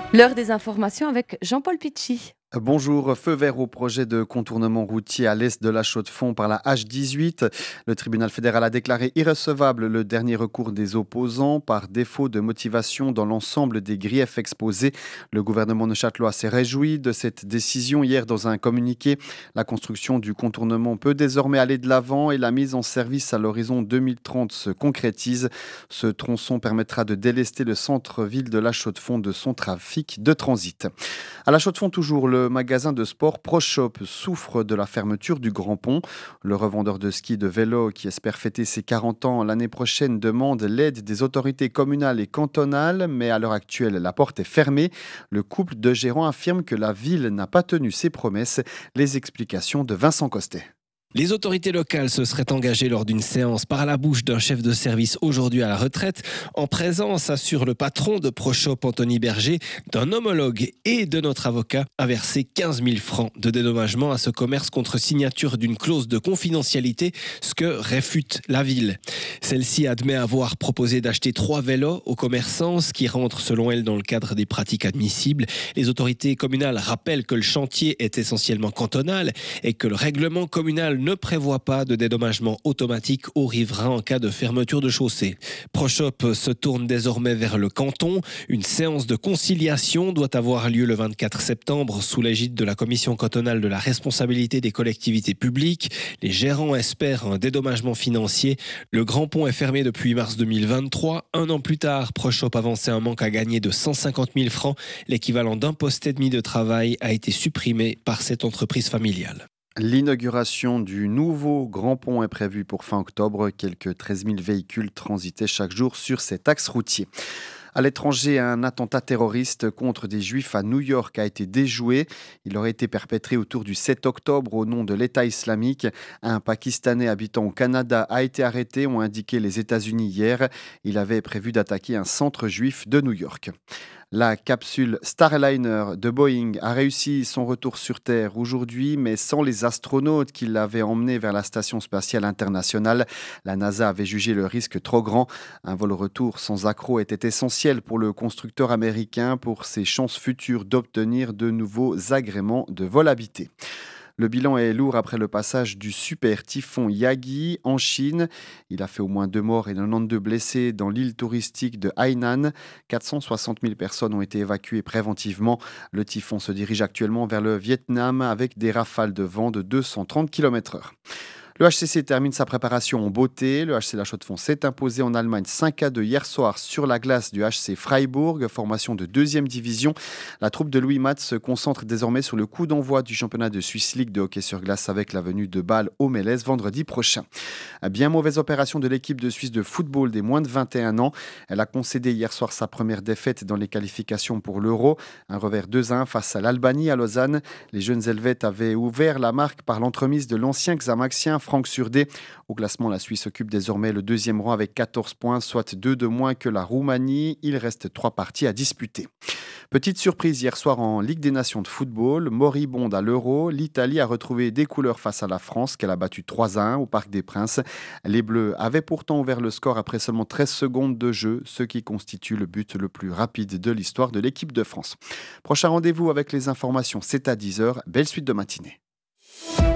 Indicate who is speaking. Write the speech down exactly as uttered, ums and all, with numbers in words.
Speaker 1: L'heure des informations avec Jean-Paul Pichy.
Speaker 2: Bonjour, feu vert au projet de contournement routier à l'est de la Chaux-de-Fonds par la H dix-huit. Le tribunal fédéral a déclaré irrecevable le dernier recours des opposants par défaut de motivation dans l'ensemble des griefs exposés. Le gouvernement neuchâtelois s'est réjoui de cette décision hier dans un communiqué. La construction du contournement peut désormais aller de l'avant et la mise en service à l'horizon deux mille trente se concrétise. Ce tronçon permettra de délester le centre-ville de la Chaux-de-Fonds de son trafic de transit. À la Chaux-de-Fonds toujours, le magasin de sport ProShop souffre de la fermeture du Grand Pont. Le revendeur de ski de vélo qui espère fêter ses quarante ans l'année prochaine demande l'aide des autorités communales et cantonales, mais à l'heure actuelle, la porte est fermée. Le couple de gérants affirme que la ville n'a pas tenu ses promesses. Les explications de Vincent Costet.
Speaker 3: Les autorités locales se seraient engagées lors d'une séance par la bouche d'un chef de service aujourd'hui à la retraite, en présence, assure le patron de ProShop, Anthony Berger, d'un homologue et de notre avocat, à verser quinze mille francs de dédommagement à ce commerce contre signature d'une clause de confidentialité, ce que réfute la ville. Celle-ci admet avoir proposé d'acheter trois vélos aux commerçants, ce qui rentre selon elle dans le cadre des pratiques admissibles. Les autorités communales rappellent que le chantier est essentiellement cantonal et que le règlement communal ne prévoit pas de dédommagement automatique aux riverains en cas de fermeture de chaussée. ProShop se tourne désormais vers le canton. Une séance de conciliation doit avoir lieu le vingt-quatre septembre sous l'égide de la commission cantonale de la responsabilité des collectivités publiques. Les gérants espèrent un dédommagement financier. Le Grand Pont est fermé depuis mars deux mille vingt-trois. Un an plus tard, ProShop avançait un manque à gagner de cent cinquante mille francs. L'équivalent d'un poste et demi de travail a été supprimé par cette entreprise familiale.
Speaker 2: L'inauguration du nouveau Grand Pont est prévue pour fin octobre. Quelques treize mille véhicules transitaient chaque jour sur cet axe routier. À l'étranger, un attentat terroriste contre des juifs à New York a été déjoué. Il aurait été perpétré autour du sept octobre au nom de l'État islamique. Un Pakistanais habitant au Canada a été arrêté, ont indiqué les États-Unis hier. Il avait prévu d'attaquer un centre juif de New York. La capsule Starliner de Boeing a réussi son retour sur Terre aujourd'hui, mais sans les astronautes qui l'avaient emmené vers la Station spatiale internationale. La NASA avait jugé le risque trop grand. Un vol retour sans accroc était essentiel pour le constructeur américain pour ses chances futures d'obtenir de nouveaux agréments de vol habité. Le bilan est lourd après le passage du super typhon Yagi en Chine. Il a fait au moins deux morts et quatre-vingt-douze blessés dans l'île touristique de Hainan. quatre cent soixante mille personnes ont été évacuées préventivement. Le typhon se dirige actuellement vers le Vietnam avec des rafales de vent de deux cent trente kilomètres heure. Le H C C termine sa préparation en beauté. Le H C La Chaux-de-Fonds s'est imposé en Allemagne cinq à deux hier soir sur la glace du H C Freiburg, formation de deuxième division. La troupe de Louis Matt se concentre désormais sur le coup d'envoi du championnat de Swiss League de hockey sur glace avec la venue de Bâle au Mélèze vendredi prochain. Bien mauvaise opération de l'équipe de Suisse de football des moins de vingt et un ans. Elle a concédé hier soir sa première défaite dans les qualifications pour l'Euro. Un revers deux à un face à l'Albanie à Lausanne. Les jeunes Helvètes avaient ouvert la marque par l'entremise de l'ancien Xamaxien Franck Surdé. Au classement, la Suisse occupe désormais le deuxième rang avec quatorze points, soit deux de moins que la Roumanie. Il reste trois parties à disputer. Petite surprise hier soir en Ligue des Nations de football, moribonde à l'Euro, l'Italie a retrouvé des couleurs face à la France qu'elle a battu trois à un au Parc des Princes. Les Bleus avaient pourtant ouvert le score après seulement treize secondes de jeu, ce qui constitue le but le plus rapide de l'histoire de l'équipe de France. Prochain rendez-vous avec les informations, c'est à dix heures. Belle suite de matinée.